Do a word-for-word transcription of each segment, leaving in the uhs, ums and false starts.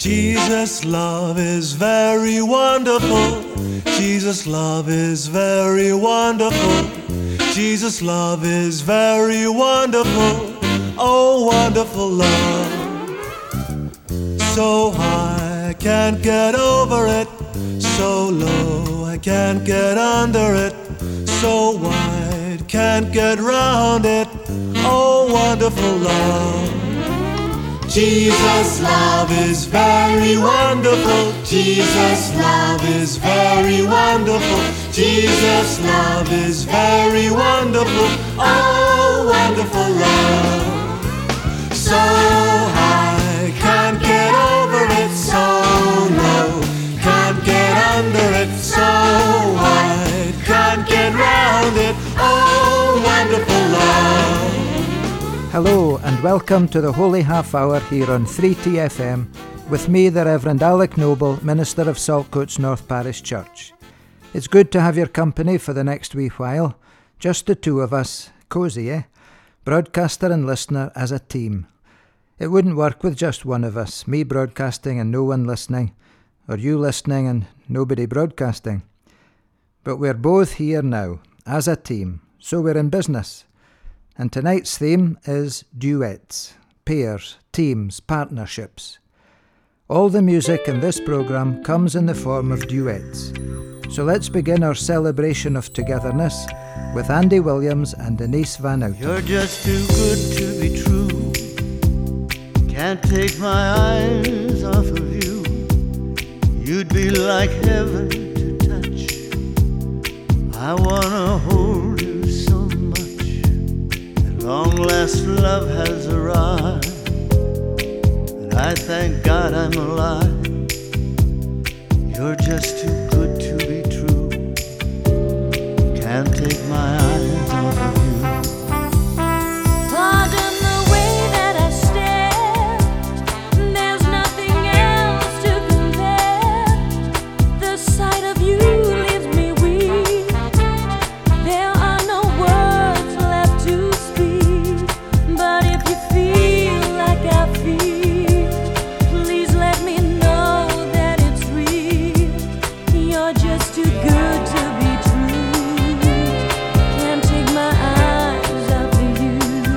Jesus' love is very wonderful. Jesus' love is very wonderful. Jesus' love is very wonderful. Oh, wonderful love. So high, I can't get over it. So low, I can't get under it. So wide, can't get round it. Oh, wonderful love. Jesus' love is very wonderful. Jesus' love is very wonderful. Jesus' love is very wonderful. Oh, wonderful love. So high, can't get over it. So low, can't get under it. So wide, can't get round it. Oh, wonderful love. Hello and welcome to the Holy Half Hour here on three T F M with me, the Reverend Alec Noble, Minister of Saltcoats North Parish Church. It's good to have your company for the next wee while, just the two of us, cosy, eh? Broadcaster and listener as a team. It wouldn't work with just one of us, me broadcasting and no one listening, or you listening and nobody broadcasting. But we're both here now, as a team, so we're in business. And tonight's theme is duets, pairs, teams, partnerships. All the music in this programme comes in the form of duets. So let's begin our celebration of togetherness with Andy Williams and Denise Van Outen. You're just too good to be true. Can't take my eyes off of you. You'd be like heaven to touch. I wanna hold you so much. At long last love has arrived, and I thank God I'm alive. You're just too good to be true. Can't take my eyes off of you. Pardon the way that I stare. There's nothing else to compare. The sight of you leaves me weak. There are no words left to speak. But if you feel like I feel, please let me know that it's real. You're just too good to be true. Can't take my eyes off of you.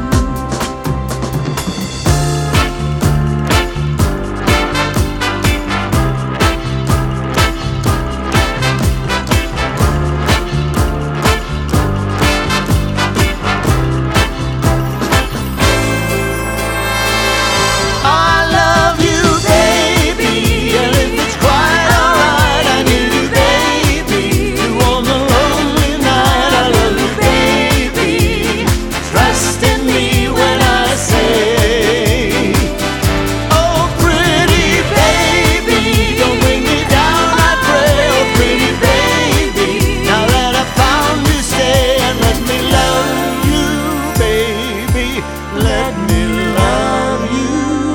I love you, baby, and if it's quite alright, I need you, baby, to warm the lonely night. I love you, baby. Trust in me when I say, oh, pretty baby, don't bring me down, I pray. Oh, pretty baby, now that I found you, stay and let me love you, baby. Let me love you.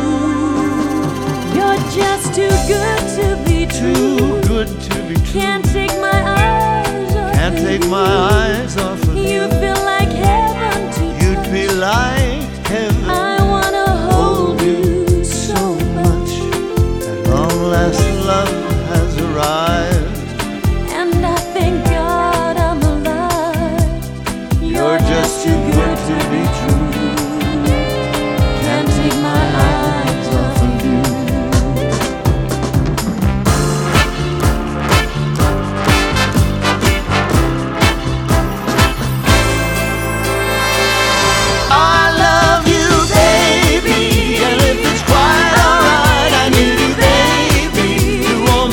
You're just too good to be true. Too good to be true. Can't take my eyes off Can't of take you. my eyes off of You you. feel like heaven to You'd touch. be like heaven. I wanna hold you so much, At long last love has arrived. and I thank God I'm alive. You're just too good to be true. Can't take my eyes off of you. I love you, baby, and if it's quite alright, I need you, baby, to warm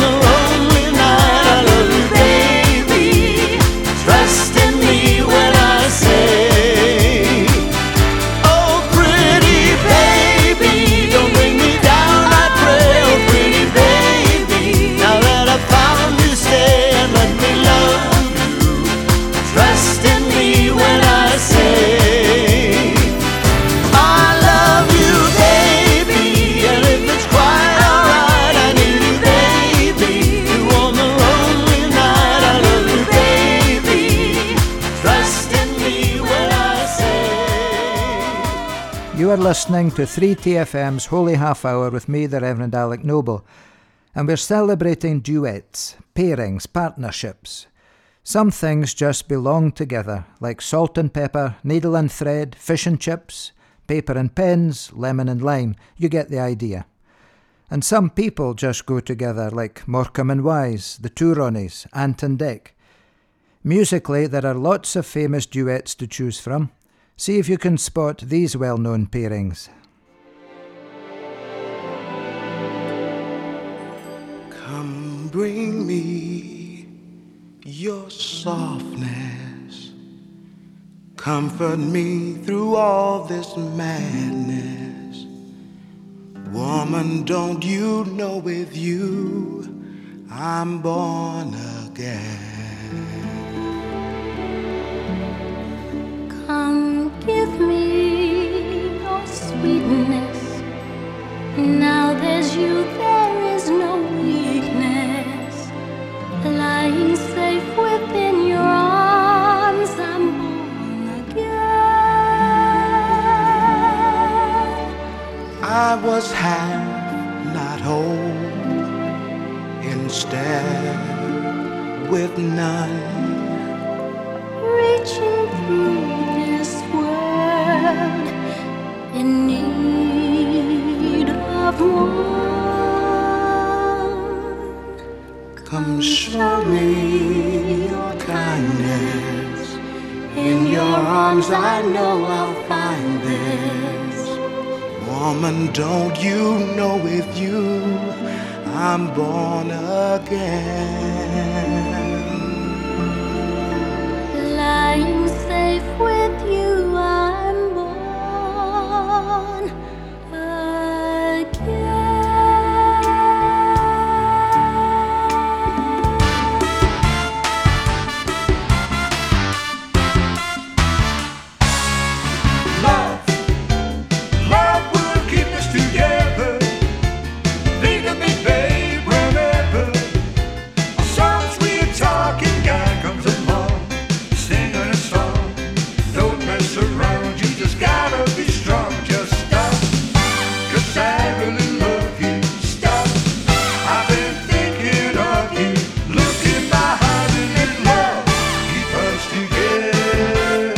listening to three T F M's Holy Half Hour with me, the Reverend Alec Noble, and we're celebrating duets, pairings, partnerships. Some things just belong together, like salt and pepper, needle and thread, fish and chips, paper and pens, lemon and lime. You get the idea. And some people just go together, like Morecambe and Wise, the Two Ronnies, Ant and Dec. Musically, there are lots of famous duets to choose from. See if you can spot these well-known pairings. Come bring me your softness. Comfort me through all this madness. Woman, don't you know with you I'm born again. Come give me your sweetness. Now there's you, there is no weakness. Lying safe within your arms, I'm born again. I was half, not whole, instead with none. Reaching through this world in need of one. Come show me your kindness. In your arms I know I'll find this. Woman, don't you know with you I'm born again. Lying safe with you, I'm born again. Love, love will keep us together. Think of me, babe, whenever some sweet talking guy comes along, singing a song. Don't mess around, you just gotta be strong. Just stop, 'cause I really love you. Stop, I've been thinking of you. Look in my heart and in love, keep us together.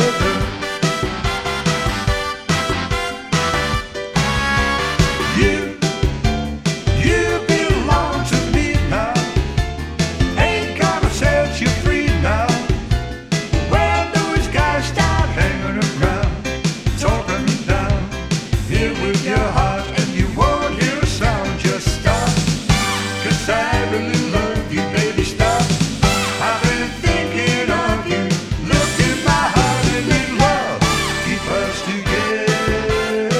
You, you belong to me now. Ain't gonna set you free now. When those guys start hanging around, talking me down, here with your heart and you won't hear a sound. Just stop, 'cause I really love you, baby. Stop, I've been thinking of you. Look in my heart and in love, keep us together.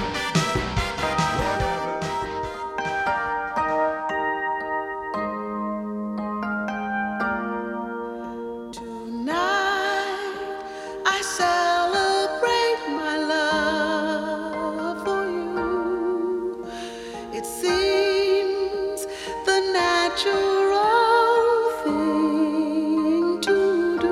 Tonight I celebrate my love for you. It seems the natural thing to do.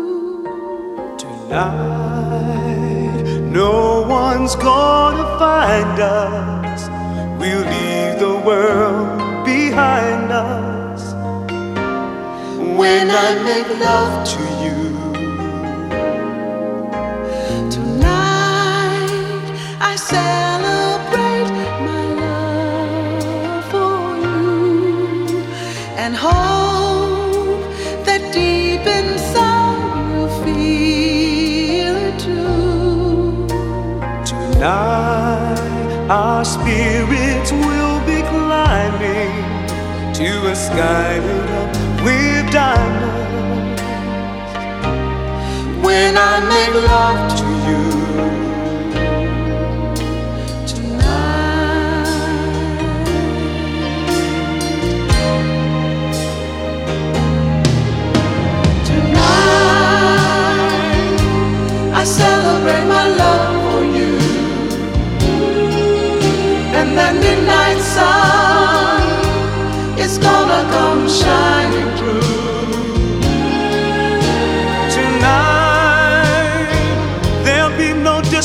Tonight no one's gonna find us. We'll leave the world behind us. When I make love to you tonight, I celebrate my love for you and hope that deep inside you feel it too. Tonight, our spirits will be climbing to a sky lit up with diamonds. When I make love to you tonight, tonight I celebrate my love for you, and that midnight sun is gonna come shining through. Tonight there'll be no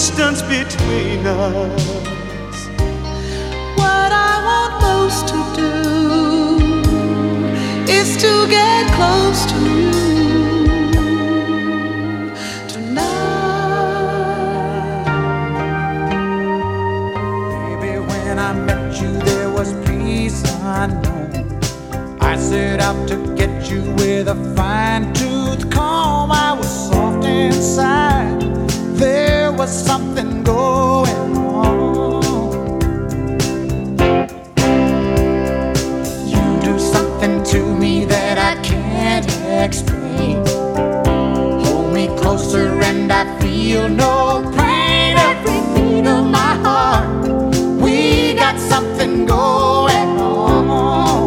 between us. What I want most to do is to get close to you tonight. Baby, when I met you, there was peace unknown. I set out to get you with a fine-tooth comb. I was soft inside. There was something going on. You do something to me that I can't explain. Hold me closer and I feel no pain. Every beat of my heart, we got something going on.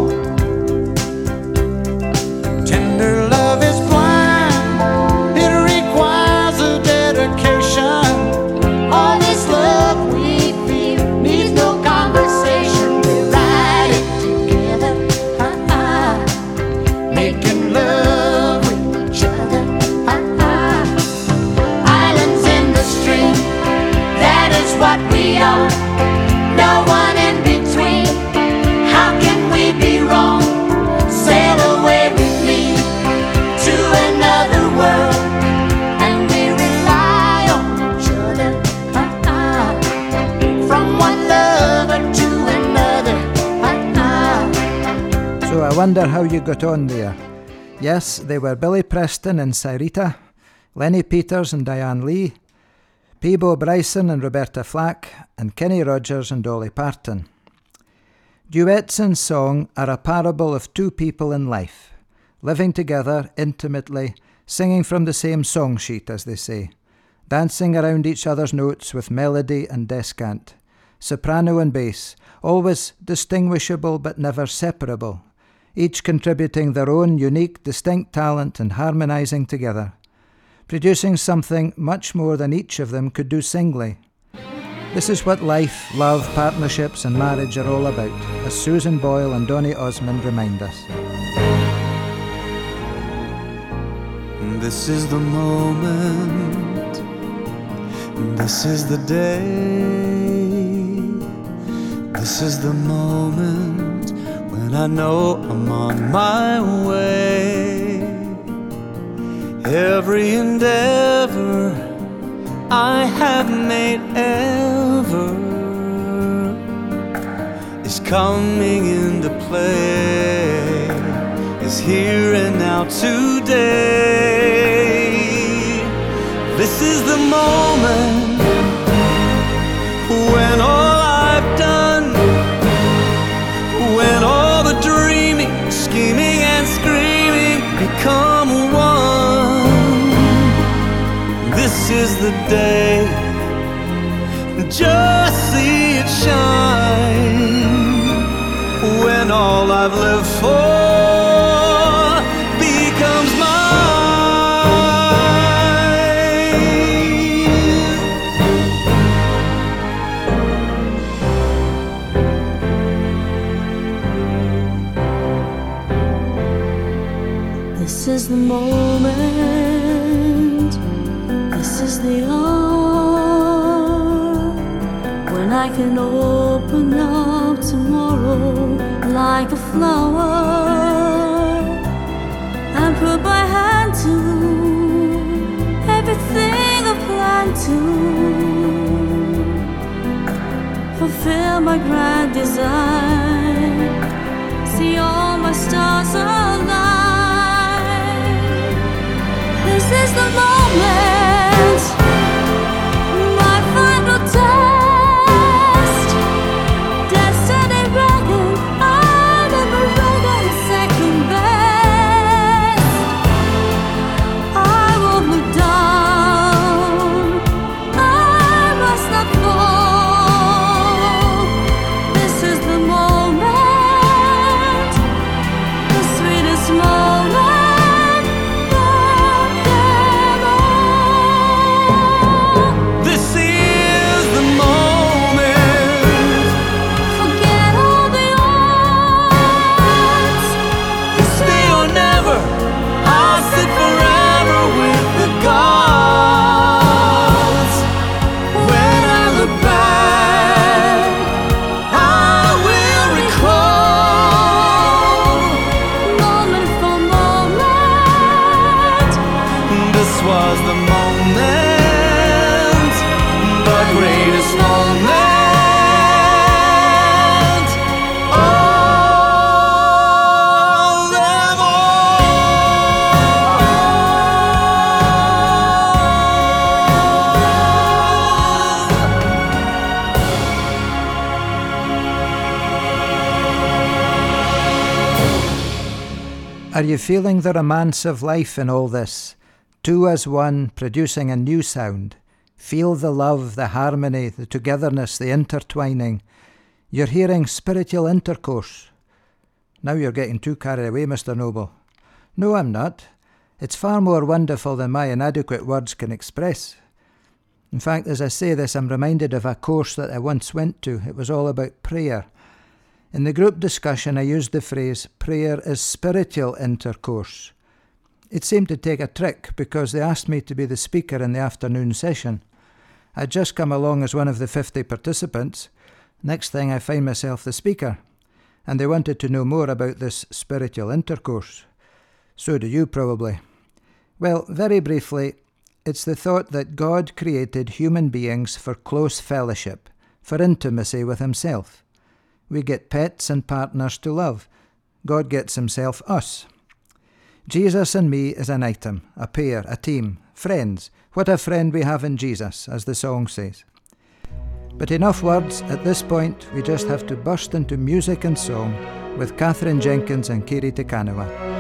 Tender love is blind. It requires a dedication. All this love we feel needs no conversation. We ride it together, uh-uh. Making love with each other, uh-uh. Islands in the stream, that is what we are. No one in between. How can we be wrong? Sail away with me to another world, and we rely on each other, uh-uh. From one lover to another, uh-uh. So I wonder how you got on there. Yes, they were Billy Preston and Cyrita, Lenny Peters and Diane Lee, Peabo Bryson and Roberta Flack, and Kenny Rogers and Dolly Parton. Duets in song are a parable of two people in life, living together intimately, singing from the same song sheet, as they say, dancing around each other's notes with melody and descant, soprano and bass, always distinguishable but never separable, each contributing their own unique, distinct talent and harmonising together, producing something much more than each of them could do singly. This is what life, love, partnerships and marriage are all about, as Susan Boyle and Donny Osmond remind us. This is the moment, this is the day, this is the moment when I know I'm on my way. Every endeavor I have made ever is coming into play, is here and now today. This is the moment when all I've done, when all the dreaming, scheming and screaming become one. This is the day, just see it shine, when all I've lived for becomes mine. This is the moment, this is the hour, when I can open up tomorrow like a flower and put my hand to everything I plan to, fulfill my grand design, see all my stars align. This is the moment, my final test. Destiny reckoned, I never reckoned second best. I won't look down, I must not fall. This is the moment, the sweetest moment of them all. Are you feeling the romance of life in all this? Two as one, producing a new sound. Feel the love, the harmony, the togetherness, the intertwining. You're hearing spiritual intercourse. Now you're getting too carried away, Mister Noble. No, I'm not. It's far more wonderful than my inadequate words can express. In fact, as I say this, I'm reminded of a course that I once went to. It was all about prayer. In the group discussion, I used the phrase, prayer is spiritual intercourse. It seemed to take a trick because they asked me to be the speaker in the afternoon session. I'd just come along as one of the fifty participants. Next thing I find myself the speaker. And they wanted to know more about this spiritual intercourse. So do you probably. Well, very briefly, it's the thought that God created human beings for close fellowship, for intimacy with himself. We get pets and partners to love. God gets himself us. Jesus and me is an item, a pair, a team, friends. What a friend we have in Jesus, as the song says. But enough words. At this point, we just have to burst into music and song with Catherine Jenkins and Kiri Te Kanawa.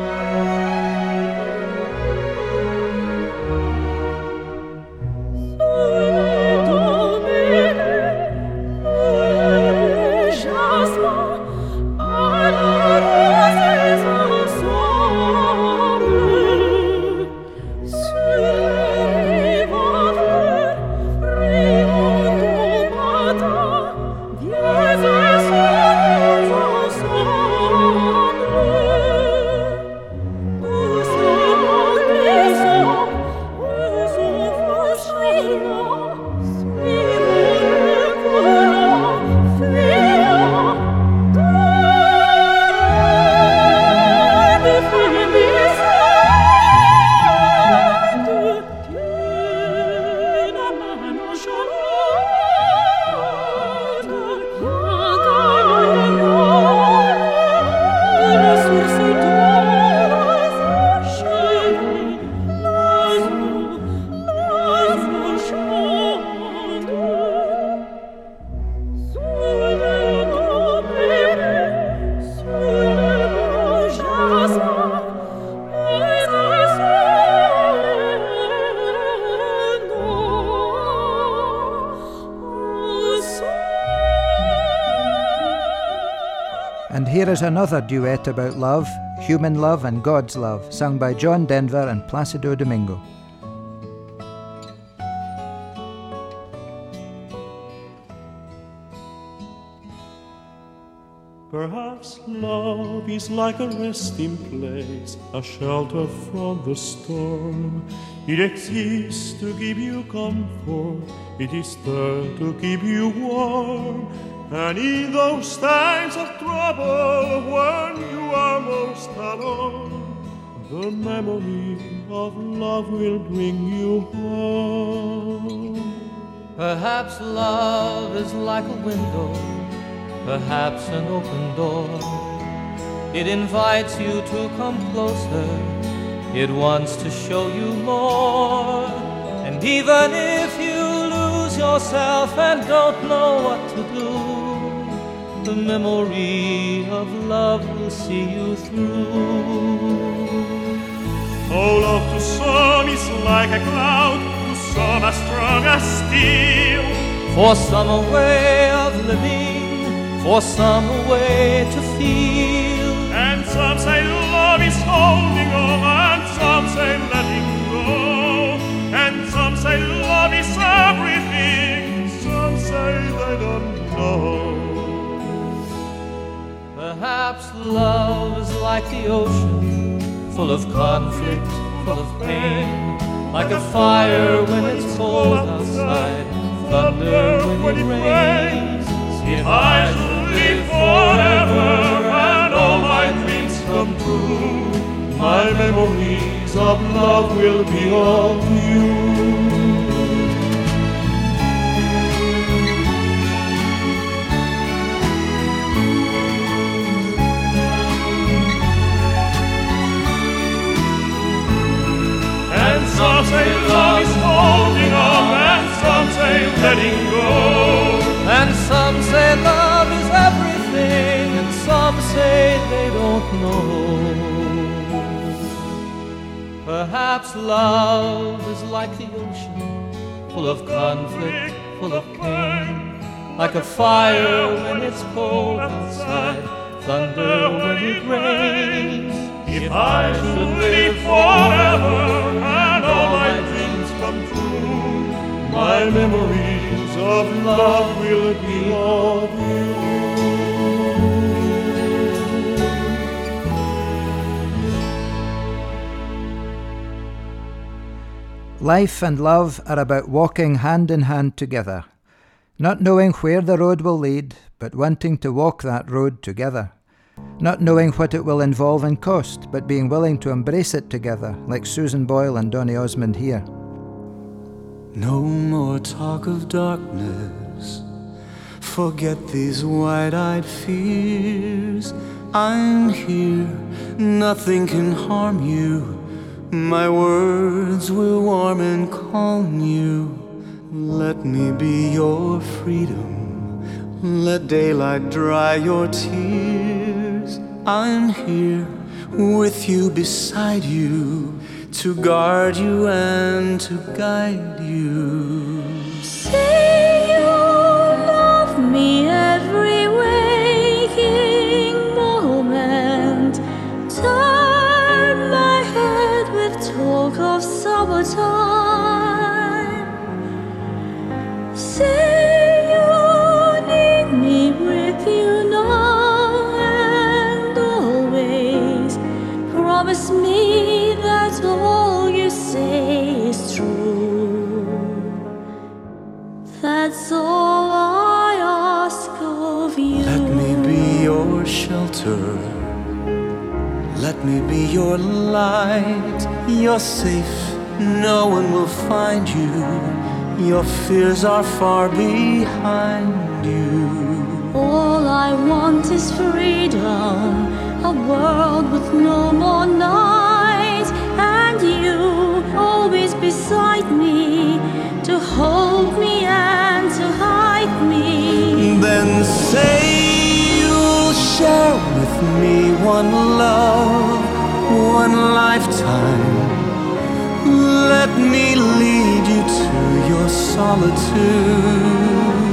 And here is another duet about love, human love and God's love, sung by John Denver and Placido Domingo. Perhaps love is like a resting place, a shelter from the storm. It exists to give you comfort, it is there to keep you warm. And in those times of trouble, when you are most alone, the memory of love will bring you home. Perhaps love is like a window, perhaps an open door. It invites you to come closer, it wants to show you more. And even if you lose yourself and don't know what to do, the memory of love will see you through. Oh, love to some is like a cloud, to some as strong as steel. For some a way of living, for some a way to feel. And some say love is holding on, and some say letting go. And some say love is everything, some say they don't know. Perhaps love is like the ocean, full of conflict, full of pain. Like a fire when it's cold outside, thunder when it rains. If I should live forever and all my dreams come true, my memories of love will be all you. And some say love is holding on, and some say letting go. And some say love is everything, and some say they don't know. Perhaps love is like the ocean, full of conflict, full of pain, like a fire when it's cold outside, thunder when it rains. If I should live forever and all my dreams come true, my memories of love will be of you. Life and love are about walking hand in hand together, not knowing where the road will lead, but wanting to walk that road together. Not knowing what it will involve and cost, but being willing to embrace it together, like Susan Boyle and Donny Osmond here. No more talk of darkness, forget these wide-eyed fears. I'm here, nothing can harm you. My words will warm and calm you. Let me be your freedom, let daylight dry your tears. I'm here with you, beside you, to guard you and to guide you. Say you love me every waking moment. Turn my head with talk of summertime. Say you need me with you now and always. Promise me that all you say is true. That's all I ask of you. Let me be your shelter, let me be your light. You're safe, no one will find you. Your fears are far behind you. All I want is freedom, a world with no more night, and you always beside me, to hold me and to hide me. Then say you'll share with me one love, one lifetime. Let me lead you to your solitude.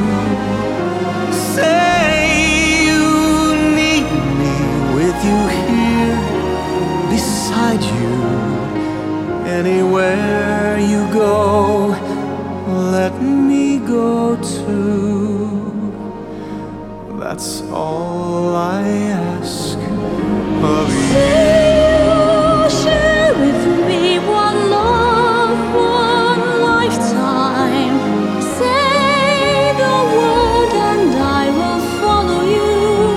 Say you need me with you here, beside you. Anywhere you go, let me go too. That's all I ask of you. Share with me one love, one lifetime. Say the word and I will follow you.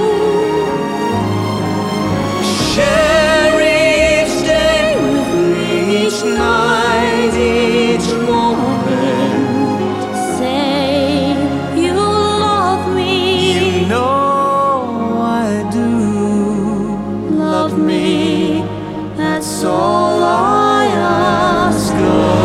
Share each day with me, each night, each moment. Say you love me. You know I do. Love me. That's all I ask of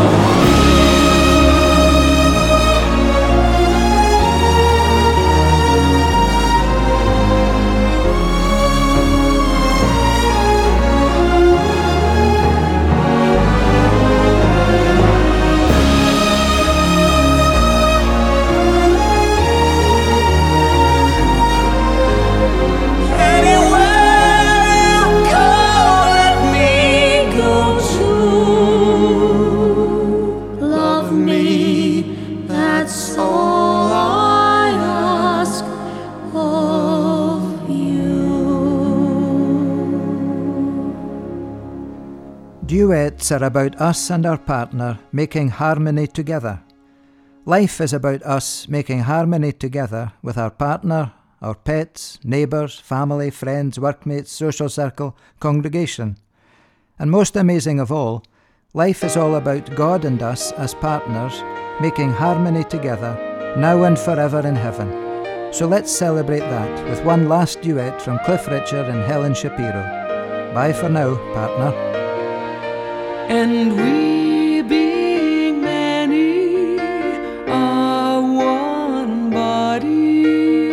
Duets are about us and our partner making harmony together. Life is about us making harmony together with our partner, our pets, neighbours, family, friends, workmates, social circle, congregation. And most amazing of all, life is all about God and us as partners making harmony together now and forever in heaven. So let's celebrate that with one last duet from Cliff Richard and Helen Shapiro. Bye for now, partner. And we being many are one body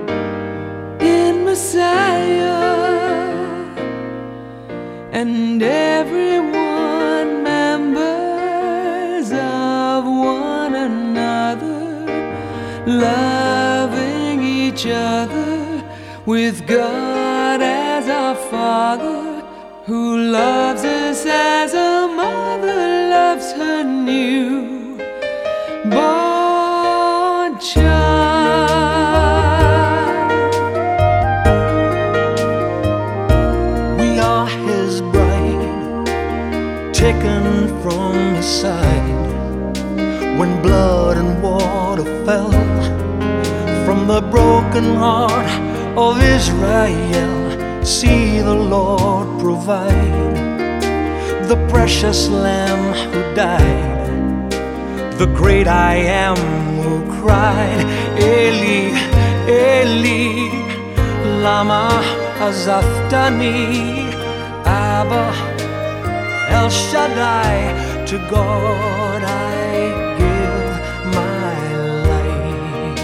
in Messiah, and with God as our Father, who loves us as a mother loves her new born child. We are his bride, taken from his side, when blood and water fell from the broken heart of Israel. See the Lord provide, the precious Lamb who died, the great I am who cried, Eli, Eli, lama azafdani, Abba, El Shaddai, to God I give my life.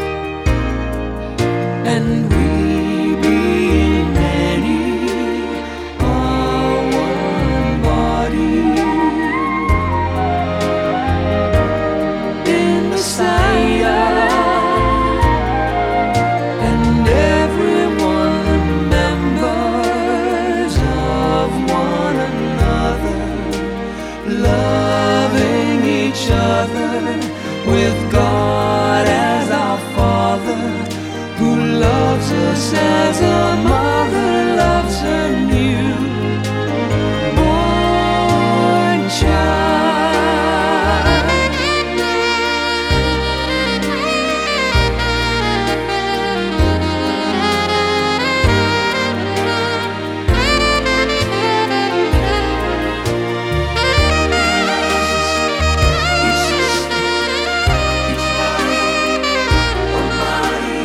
And we being many are one body in Messiah, and everyone members of one another, loving each other, with God as our Father, who loves us as a mother loves her newborn child. Each sister, each body, one body.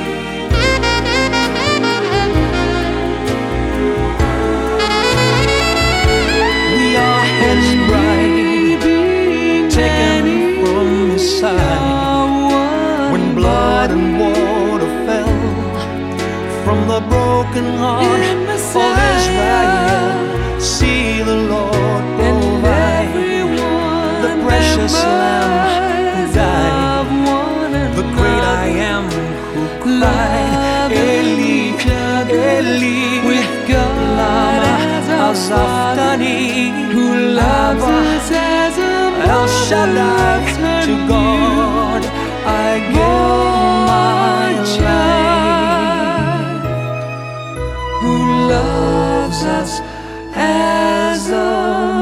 We are his bride, taken from his side, when blood and water fell from the broken heart of Israel. See the Lord provide, the precious Lamb who died, the great I am who cried, Eli, Eli, with God as our Zaftani, who loves us as a El Shaddai, to God I give my life, who loves us as a